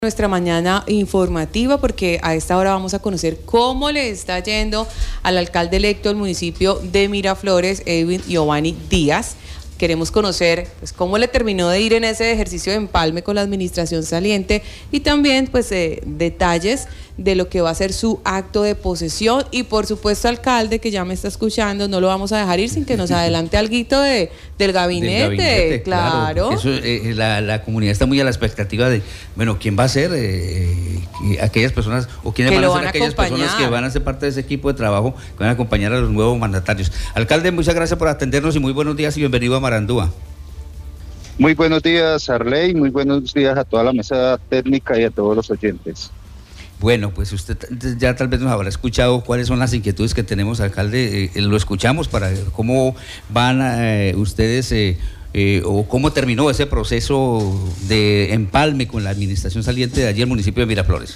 Nuestra mañana informativa, porque a esta hora vamos a conocer cómo le está yendo al alcalde electo del municipio de Miraflores, Edwin Giovanni Díaz. Queremos conocer pues, cómo le terminó de ir en ese ejercicio de empalme con la administración saliente y también pues detalles de lo que va a ser su acto de posesión. Y por supuesto, alcalde, que ya me está escuchando, no lo vamos a dejar ir sin que nos adelante alguito del gabinete. Claro. Eso, la comunidad está muy a la expectativa de, bueno, ¿quién va a ser? Aquellas personas, o quiénes van a ser aquellas personas que van a ser parte de ese equipo de trabajo, que van a acompañar a los nuevos mandatarios. Alcalde, muchas gracias por atendernos y muy buenos días y bienvenido a Marandúa. Muy buenos días, Arley, muy buenos días a toda la mesa técnica y a todos los oyentes. Bueno, pues usted ya tal vez nos habrá escuchado cuáles son las inquietudes que tenemos, alcalde. Lo escuchamos para ver cómo van ustedes o cómo terminó ese proceso de empalme con la administración saliente de allí el municipio de Miraflores.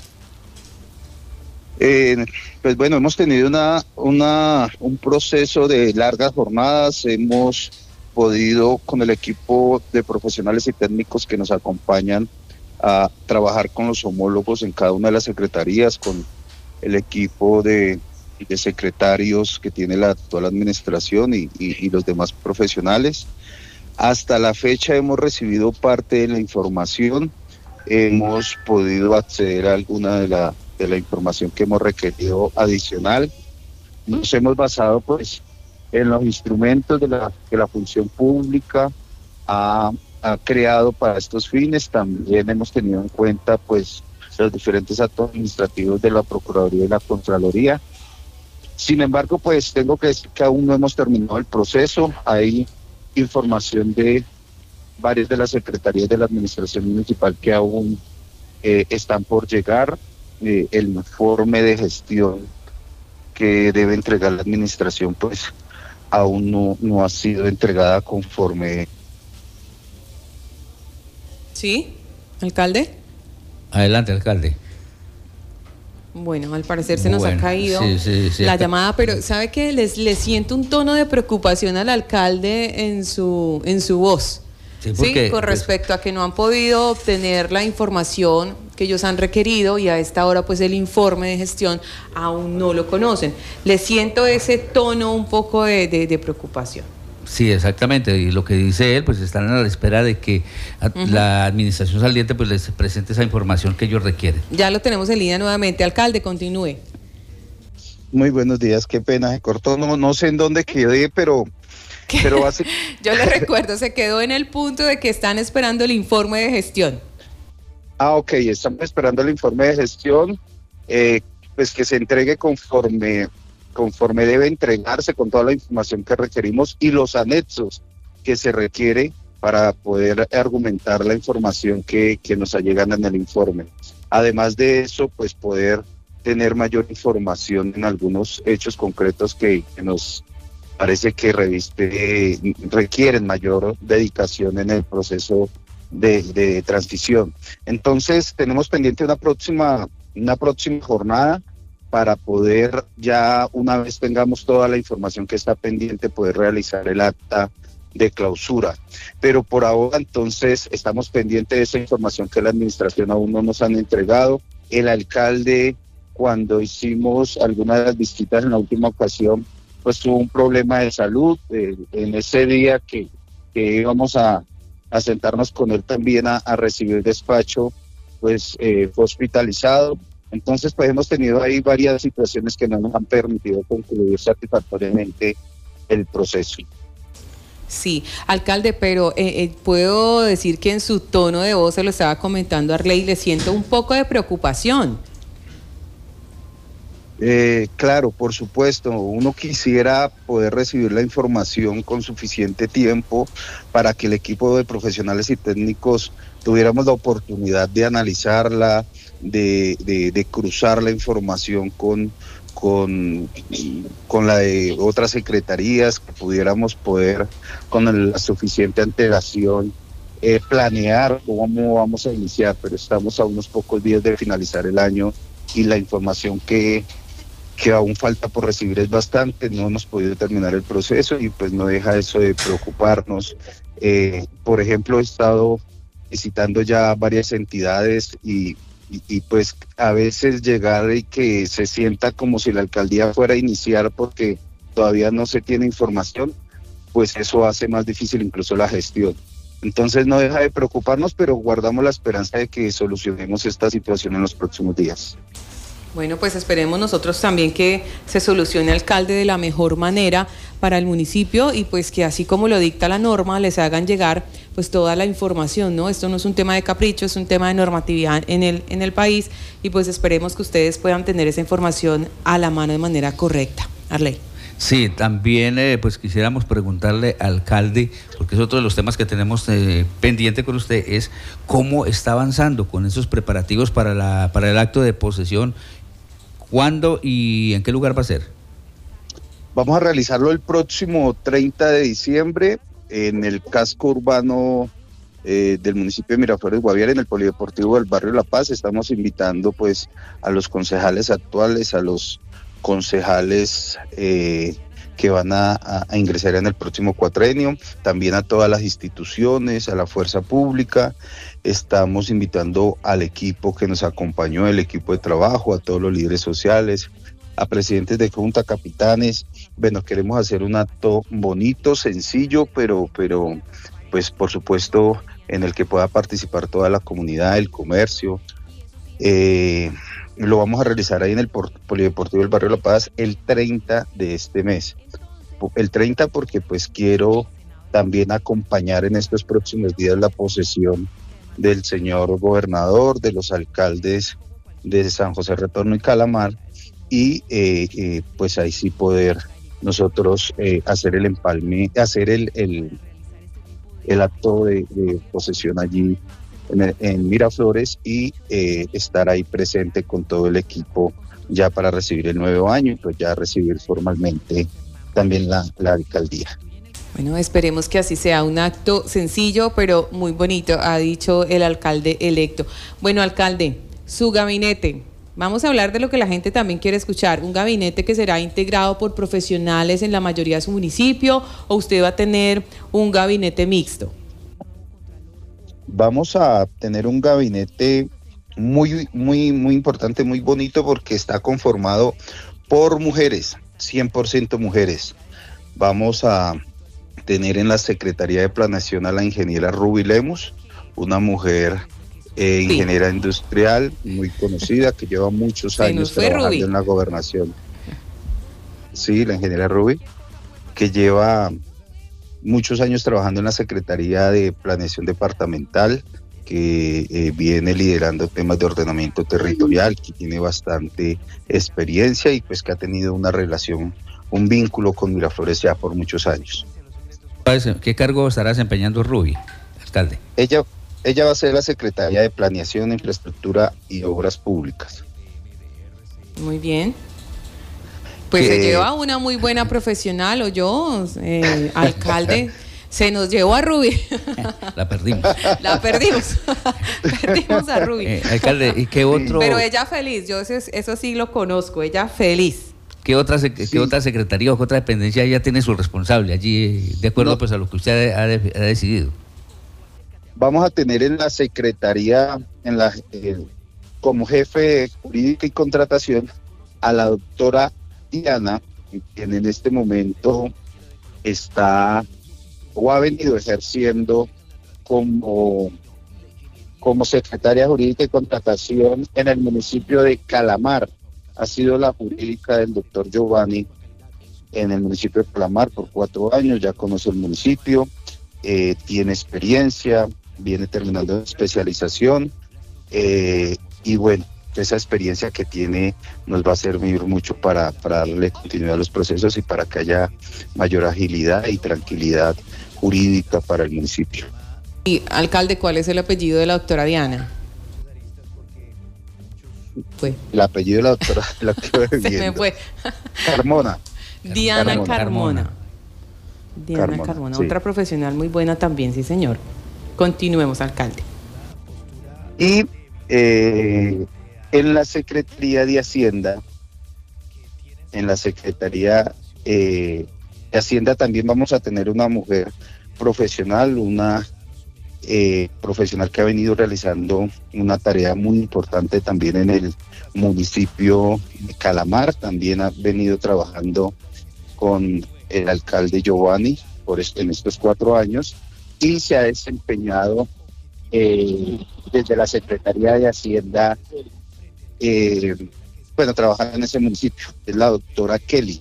Pues bueno, hemos tenido un proceso de largas jornadas. Hemos podido, con el equipo de profesionales y técnicos que nos acompañan, a trabajar con los homólogos en cada una de las secretarías, con el equipo de secretarios que tiene la actual administración y los demás profesionales. Hasta la fecha hemos recibido parte de la información, hemos podido acceder a alguna de la información que hemos requerido adicional. Nos hemos basado pues en los instrumentos que la función pública ha creado para estos fines. También hemos tenido en cuenta pues los diferentes actos administrativos de la Procuraduría y la Contraloría. Sin embargo, pues tengo que decir que aún no hemos terminado el proceso. Hay información de varias de las secretarías de la administración municipal que aún están por llegar. El informe de gestión que debe entregar la administración pues aún no ha sido entregada conforme. ¿Sí, alcalde? Adelante, alcalde. Bueno, al parecer se nos ha caído la llamada, pero ¿sabe qué? Le siento un tono de preocupación al alcalde en su voz. Sí, con respecto a que no han podido obtener la información que ellos han requerido y a esta hora pues el informe de gestión aún no lo conocen. Le siento ese tono un poco de preocupación. Sí, exactamente, y lo que dice él, pues están a la espera de que la administración saliente pues les presente esa información que ellos requieren. Ya lo tenemos en línea nuevamente. Alcalde, continúe. Muy buenos días, qué pena, se cortó, no sé en dónde quedé, pero hace... Yo le recuerdo, se quedó en el punto de que están esperando el informe de gestión. Ok, estamos esperando el informe de gestión, pues que se entregue conforme debe entregarse, con toda la información que requerimos y los anexos que se requiere para poder argumentar la información que nos llegan en el informe. Además de eso, pues poder tener mayor información en algunos hechos concretos que nos parece que requieren mayor dedicación en el proceso de transición. Entonces tenemos pendiente una próxima jornada para poder, ya una vez tengamos toda la información que está pendiente, poder realizar el acta de clausura. Pero por ahora entonces estamos pendientes de esa información que la administración aún no nos han entregado. El alcalde, cuando hicimos algunas de las visitas en la última ocasión, pues tuvo un problema de salud. En ese día que íbamos a sentarnos con él también a recibir despacho, pues fue hospitalizado. Entonces, pues hemos tenido ahí varias situaciones que no nos han permitido concluir satisfactoriamente el proceso. Sí, alcalde, pero puedo decir que en su tono de voz, se lo estaba comentando Arley, le siento un poco de preocupación. Claro, por supuesto, uno quisiera poder recibir la información con suficiente tiempo para que el equipo de profesionales y técnicos tuviéramos la oportunidad de analizarla, de cruzar la información con la de otras secretarías, que pudiéramos poder con la suficiente antelación planear cómo vamos a iniciar, pero estamos a unos pocos días de finalizar el año y la información que aún falta por recibir es bastante. No hemos podido terminar el proceso y pues no deja eso de preocuparnos. Por ejemplo, he estado visitando ya varias entidades y y pues a veces llegar y que se sienta como si la alcaldía fuera a iniciar porque todavía no se tiene información, pues eso hace más difícil incluso la gestión. Entonces no deja de preocuparnos, pero guardamos la esperanza de que solucionemos esta situación en los próximos días. Bueno, pues esperemos nosotros también que se solucione, alcalde, de la mejor manera para el municipio y pues que así como lo dicta la norma, les hagan llegar pues toda la información, ¿no? Esto no es un tema de capricho, es un tema de normatividad en el país y pues esperemos que ustedes puedan tener esa información a la mano de manera correcta. Arley. Sí, también pues quisiéramos preguntarle, alcalde, porque es otro de los temas que tenemos pendiente con usted, es cómo está avanzando con esos preparativos para el acto de posesión. ¿Cuándo y en qué lugar va a ser? Vamos a realizarlo el próximo 30 de diciembre en el casco urbano del municipio de Miraflores, Guaviare, en el Polideportivo del barrio La Paz. Estamos invitando pues a los concejales actuales, a los concejales que van a ingresar en el próximo cuatrenio, también a todas las instituciones, a la fuerza pública. Estamos invitando al equipo que nos acompañó, el equipo de trabajo, a todos los líderes sociales, a presidentes de junta, capitanes. Bueno, queremos hacer un acto bonito, sencillo, pero pues por supuesto en el que pueda participar toda la comunidad, el comercio. Lo vamos a realizar ahí en el Polideportivo del barrio La Paz el 30 de este mes. El 30 porque pues quiero también acompañar en estos próximos días la posesión del señor gobernador, de los alcaldes de San José Retorno y Calamar, y pues ahí sí poder nosotros hacer el empalme, hacer el acto de posesión allí en Miraflores y estar ahí presente con todo el equipo ya para recibir el nuevo año y pues ya recibir formalmente también la alcaldía. Bueno, esperemos que así sea, un acto sencillo pero muy bonito, ha dicho el alcalde electo. Bueno, alcalde, su gabinete, vamos a hablar de lo que la gente también quiere escuchar, un gabinete que será integrado por profesionales en la mayoría de su municipio, o usted va a tener un gabinete mixto. Vamos a tener un gabinete muy importante, muy bonito, porque está conformado por mujeres, 100% mujeres. Vamos a tener en la Secretaría de Planeación a la ingeniera Ruby Lemus, una mujer ingeniera industrial muy conocida, que lleva muchos años trabajando en la gobernación. Sí, la ingeniera Ruby, que lleva muchos años trabajando en la Secretaría de Planeación Departamental, que viene liderando temas de ordenamiento territorial, que tiene bastante experiencia y pues que ha tenido una relación, un vínculo con Miraflores ya por muchos años. ¿Qué cargo estará desempeñando Ruby, alcalde? Ella va a ser la Secretaria de Planeación, Infraestructura y Obras Públicas. Muy bien. Pues se lleva una muy buena profesional, o yo, alcalde, se nos llevó a Ruby. La perdimos. La perdimos. Perdimos a Ruby. Alcalde, ¿y qué otro? Pero ella feliz, yo eso sí lo conozco, ella feliz. ¿Qué otra secretaría o qué otra dependencia ya tiene su responsable allí, de acuerdo pues a lo que usted ha decidido? Vamos a tener en la Secretaría, como jefe jurídica y contratación, a la doctora Diana, quien en este momento está o ha venido ejerciendo como secretaria jurídica y contratación en el municipio de Calamar. Ha sido la jurídica del doctor Giovanni en el municipio de Calamar por 4 años, ya conoce el municipio, tiene experiencia, viene terminando especialización y bueno, esa experiencia que tiene nos va a servir mucho para darle continuidad a los procesos y para que haya mayor agilidad y tranquilidad jurídica para el municipio. Y alcalde, ¿cuál es el apellido de la doctora Diana? El apellido de la doctora se me fue. Carmona. Diana Carmona. Diana Carmona, sí. Otra profesional muy buena también, sí señor. Continuemos, alcalde. Y en la Secretaría de Hacienda, también vamos a tener una mujer profesional, una profesional que ha venido realizando una tarea muy importante también en el municipio de Calamar. También ha venido trabajando con el alcalde Giovanni en estos 4 años y se ha desempeñado desde la Secretaría de Hacienda, trabajando en ese municipio. Es la doctora Kelly.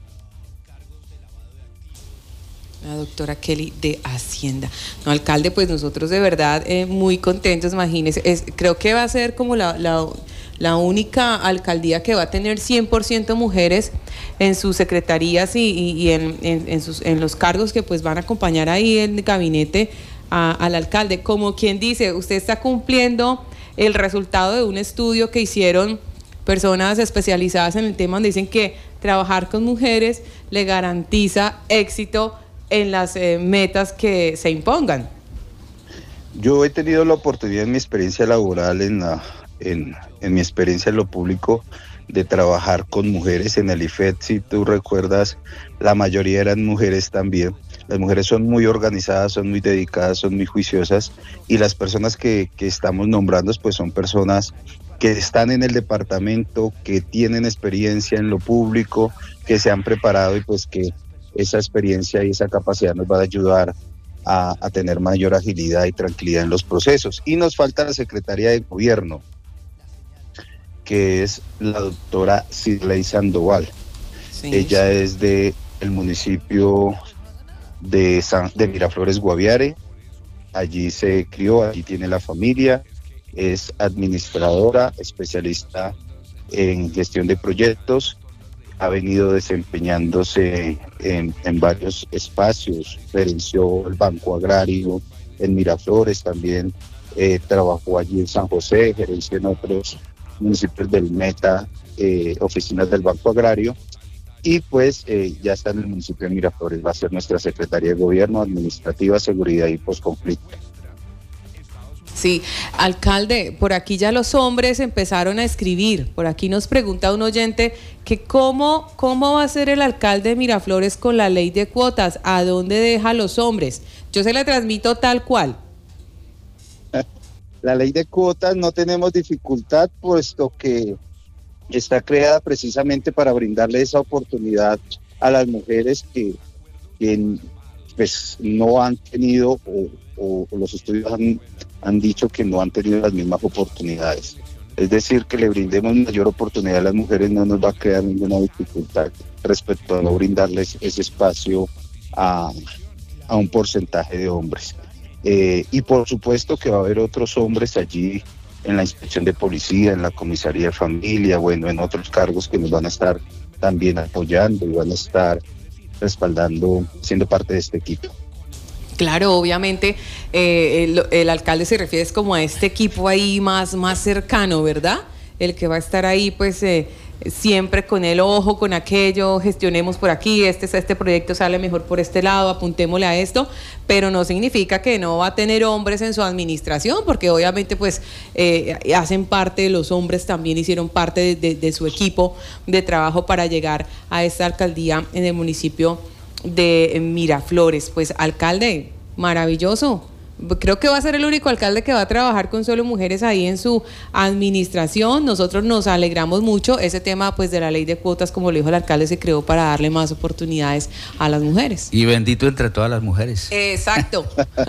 La doctora Kelly de Hacienda. No, alcalde, pues nosotros de verdad muy contentos, imagínese. Creo que va a ser como la única alcaldía que va a tener 100% mujeres en sus secretarías y en los cargos que pues van a acompañar ahí en el gabinete al alcalde. Como quien dice, usted está cumpliendo el resultado de un estudio que hicieron personas especializadas en el tema, donde dicen que trabajar con mujeres le garantiza éxito en las metas que se impongan. Yo he tenido la oportunidad en mi experiencia laboral, en mi experiencia en lo público, de trabajar con mujeres en el IFED. Si tú recuerdas, la mayoría eran mujeres también. Las mujeres son muy organizadas, son muy dedicadas, son muy juiciosas, y las personas que estamos nombrando pues son personas que están en el departamento, que tienen experiencia en lo público, que se han preparado, y pues que esa experiencia y esa capacidad nos va a ayudar a tener mayor agilidad y tranquilidad en los procesos. Y nos falta la secretaria de gobierno, que es la doctora Sidley Sandoval. Sí. Ella es del municipio de Miraflores, Guaviare. Allí se crió, allí tiene la familia, es administradora, especialista en gestión de proyectos, ha venido desempeñándose en varios espacios, gerenció el Banco Agrario en Miraflores, también trabajó allí en San José, gerenció en otros municipios del Meta, oficinas del Banco Agrario, y pues ya está en el municipio de Miraflores. Va a ser nuestra secretaria de Gobierno, Administrativa, Seguridad y Postconflicto. Sí, alcalde, por aquí ya los hombres empezaron a escribir. Por aquí nos pregunta un oyente que cómo va a ser el alcalde de Miraflores con la ley de cuotas, ¿a dónde deja a los hombres? Yo se la transmito tal cual. La ley de cuotas no tenemos dificultad, puesto que está creada precisamente para brindarle esa oportunidad a las mujeres que pues no han tenido o los estudios han dicho que no han tenido las mismas oportunidades. Es decir, que le brindemos mayor oportunidad a las mujeres no nos va a crear ninguna dificultad respecto a no brindarles ese espacio a un porcentaje de hombres. Y por supuesto que va a haber otros hombres allí en la inspección de policía, en la comisaría de familia, en otros cargos que nos van a estar también apoyando y van a estar respaldando, siendo parte de este equipo. Claro, obviamente el alcalde se refiere como a este equipo ahí más cercano, ¿verdad? El que va a estar ahí pues siempre con el ojo, con aquello, gestionemos por aquí, este proyecto sale mejor por este lado, apuntémosle a esto, pero no significa que no va a tener hombres en su administración, porque obviamente pues hacen parte de los hombres, también hicieron parte de su equipo de trabajo para llegar a esta alcaldía en el municipio de Miraflores. Pues alcalde, maravilloso. Creo que va a ser el único alcalde que va a trabajar con solo mujeres ahí en su administración. Nosotros nos alegramos mucho. Ese tema pues de la ley de cuotas, como lo dijo el alcalde, se creó para darle más oportunidades a las mujeres. Y bendito entre todas las mujeres. Exacto.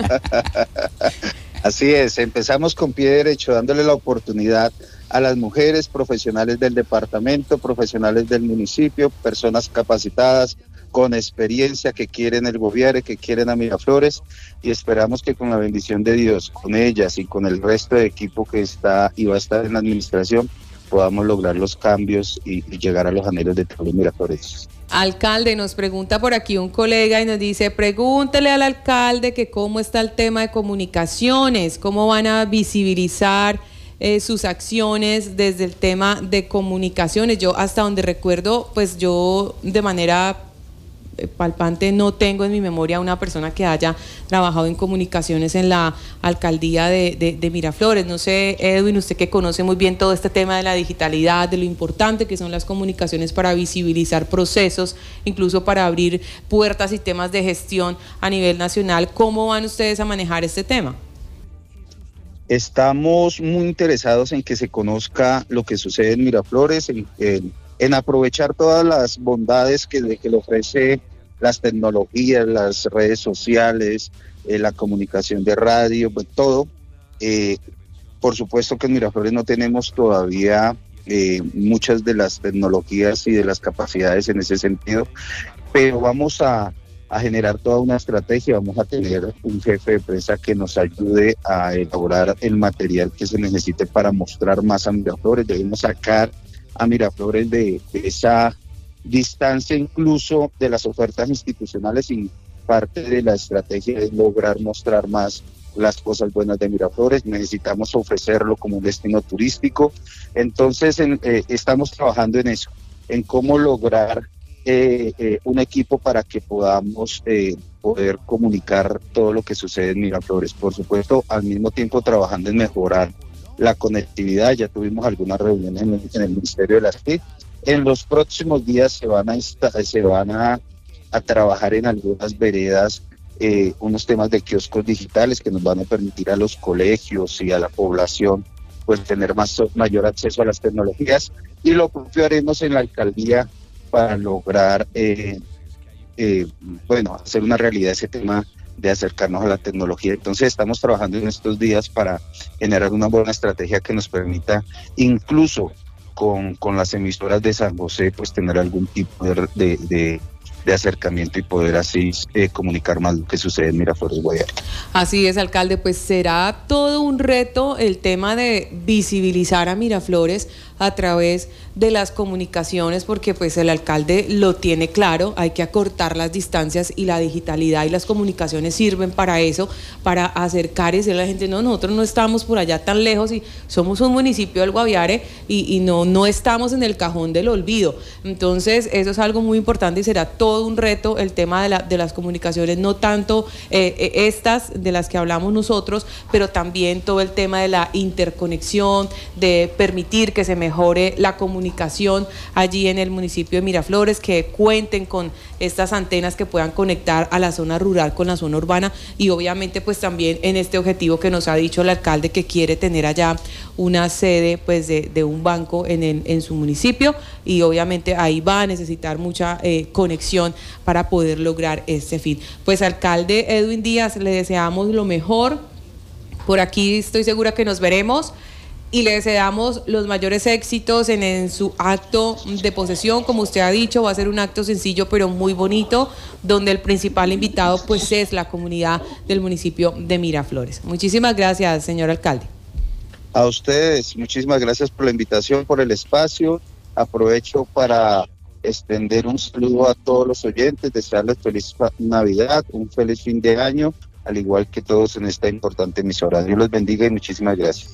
Así es, empezamos con pie derecho, dándole la oportunidad a las mujeres, profesionales del departamento, profesionales del municipio, personas capacitadas, con experiencia, que quieren el gobierno, que quieren a Miraflores, y esperamos que con la bendición de Dios, con ellas y con el resto de equipo que está y va a estar en la administración, podamos lograr los cambios y llegar a los anhelos de todos los mirafloreses. Alcalde, nos pregunta por aquí un colega y nos dice, pregúntele al alcalde que cómo está el tema de comunicaciones, cómo van a visibilizar sus acciones desde el tema de comunicaciones. Yo hasta donde recuerdo, pues yo de manera palpante no tengo en mi memoria una persona que haya trabajado en comunicaciones en la alcaldía de Miraflores. No sé, Edwin, usted que conoce muy bien todo este tema de la digitalidad, de lo importante que son las comunicaciones para visibilizar procesos, incluso para abrir puertas y temas de gestión a nivel nacional, ¿cómo van ustedes a manejar este tema? Estamos muy interesados en que se conozca lo que sucede en Miraflores, en aprovechar todas las bondades que le ofrece las tecnologías, las redes sociales, la comunicación de radio, pues todo. Por supuesto que en Miraflores no tenemos todavía muchas de las tecnologías y de las capacidades en ese sentido, pero vamos a generar toda una estrategia, vamos a tener un jefe de prensa que nos ayude a elaborar el material que se necesite para mostrar más a Miraflores. Debemos sacar a Miraflores de esa distancia incluso de las ofertas institucionales, y parte de la estrategia es lograr mostrar más las cosas buenas de Miraflores. Necesitamos ofrecerlo como un destino turístico. Entonces estamos trabajando en eso, en cómo lograr un equipo para que podamos poder comunicar todo lo que sucede en Miraflores. Por supuesto, al mismo tiempo trabajando en mejorar la conectividad. Ya tuvimos algunas reuniones en el Ministerio de las TIC. En los próximos días se van a trabajar en algunas veredas unos temas de kioscos digitales que nos van a permitir a los colegios y a la población pues tener mayor acceso a las tecnologías, y lo propio haremos en la alcaldía para lograr hacer una realidad ese tema de acercarnos a la tecnología. Entonces estamos trabajando en estos días para generar una buena estrategia que nos permita, incluso con las emisoras de San José, pues tener algún tipo de acercamiento y poder así comunicar más lo que sucede en Miraflores, Guayana. Así es, alcalde, pues será todo un reto el tema de visibilizar a Miraflores a través de las comunicaciones, porque pues el alcalde lo tiene claro, hay que acortar las distancias, y la digitalidad y las comunicaciones sirven para eso, para acercar y decirle a la gente, no, nosotros no estamos por allá tan lejos y somos un municipio del Guaviare y no estamos en el cajón del olvido. Entonces eso es algo muy importante y será todo un reto el tema de las comunicaciones, no tanto estas de las que hablamos nosotros, pero también todo el tema de la interconexión, de permitir que se mejore la comunicación allí en el municipio de Miraflores, que cuenten con estas antenas que puedan conectar a la zona rural con la zona urbana, y obviamente pues también en este objetivo que nos ha dicho el alcalde, que quiere tener allá una sede pues de un banco en su municipio, y obviamente ahí va a necesitar mucha conexión para poder lograr este fin. Pues alcalde Edwin Díaz, le deseamos lo mejor. Por aquí estoy segura que nos veremos, y le deseamos los mayores éxitos en su acto de posesión. Como usted ha dicho, va a ser un acto sencillo pero muy bonito, donde el principal invitado pues es la comunidad del municipio de Miraflores. Muchísimas gracias, señor alcalde. A ustedes, muchísimas gracias por la invitación, por el espacio. Aprovecho para extender un saludo a todos los oyentes, desearles feliz Navidad, un feliz fin de año, al igual que todos en esta importante emisora. Dios los bendiga y muchísimas gracias.